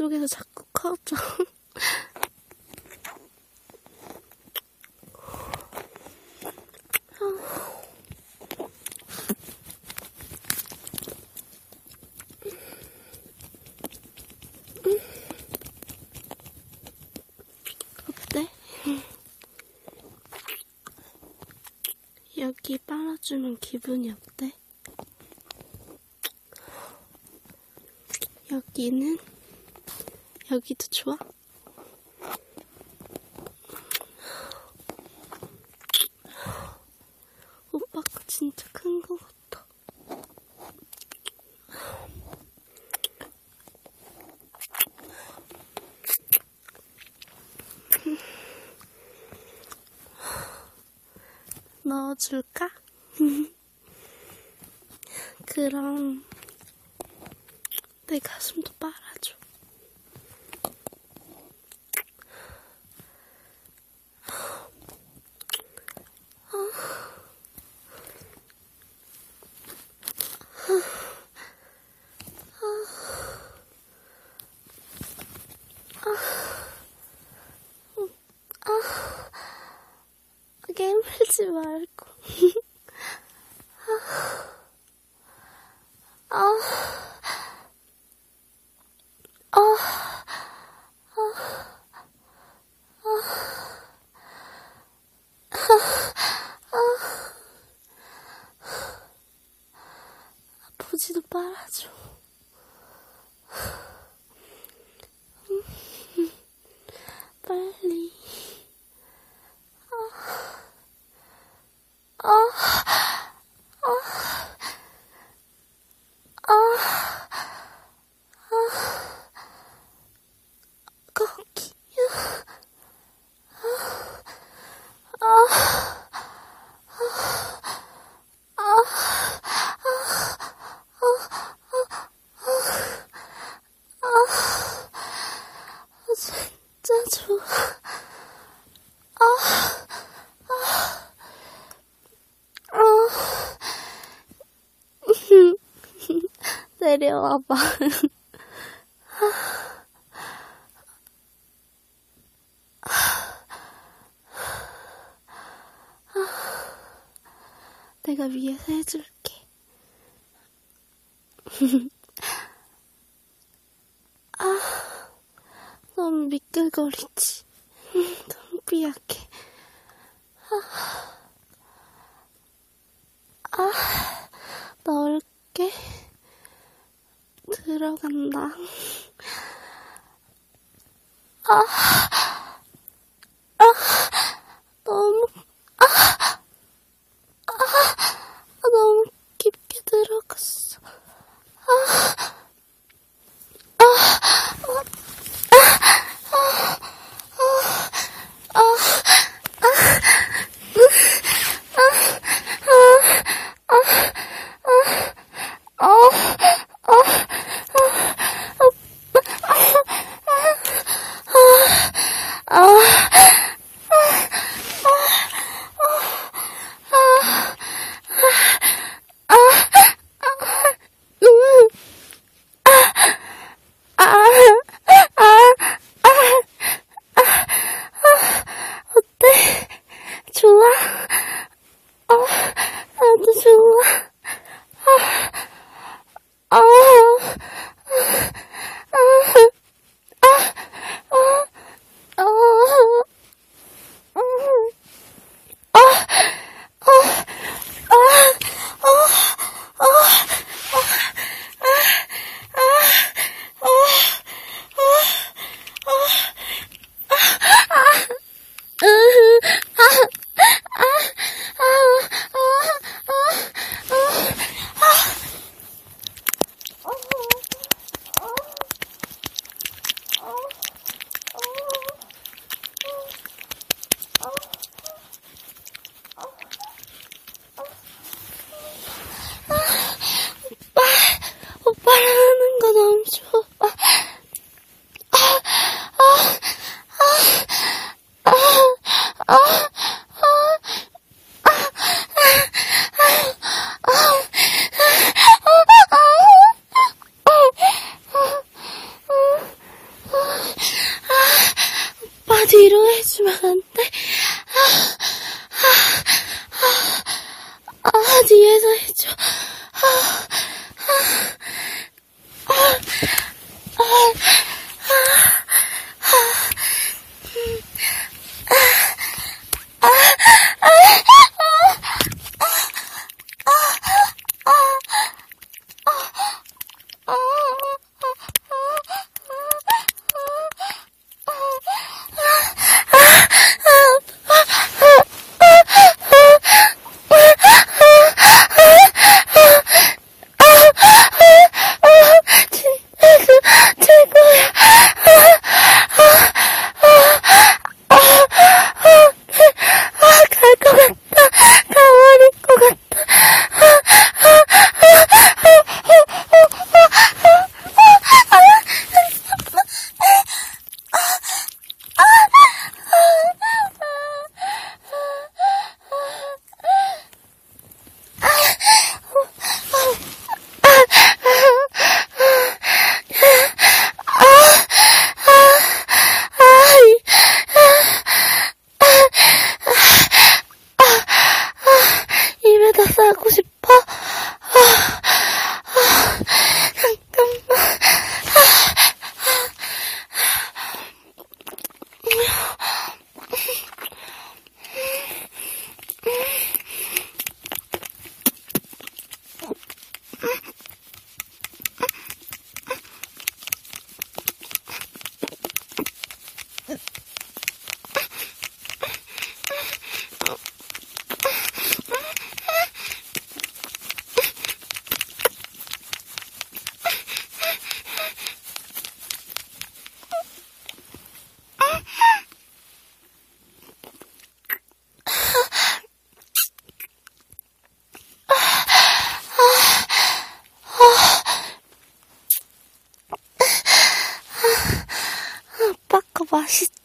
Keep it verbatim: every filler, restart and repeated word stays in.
속에서 자꾸 커져. 어때? 여기 빨아주면 기분이 어때? 여기는? 여기도 좋아? 오빠 거 진짜 큰 거 같아. 넣어줄까? 그럼 내 가슴도 빨아줘. 깨물지 말고. 아, 아, 아버지도 빨아줘. 빨리. 아, 아, 아, 아, 거기, 아, 아, 아, 아, 진짜 좋아. 아, 내려와봐. 내가 위에서 해줄게. 아, 너무 미끌거리지. 너무 삐약해. 아, 아, 넣을게. 들어간다. 아, 아, 너무, 아, 아, 너무 깊게 들어갔어. 아, 아, 아, 아, 아, 아, 아, 아, 뒤에서 해줘. 아, 아, 아, 아, 아, 아, 음, 아, 아, 아, 아, 아, 아, 입에다 싸고 싶어? 아, 아, 잠깐만. 아빠 거 맛있지?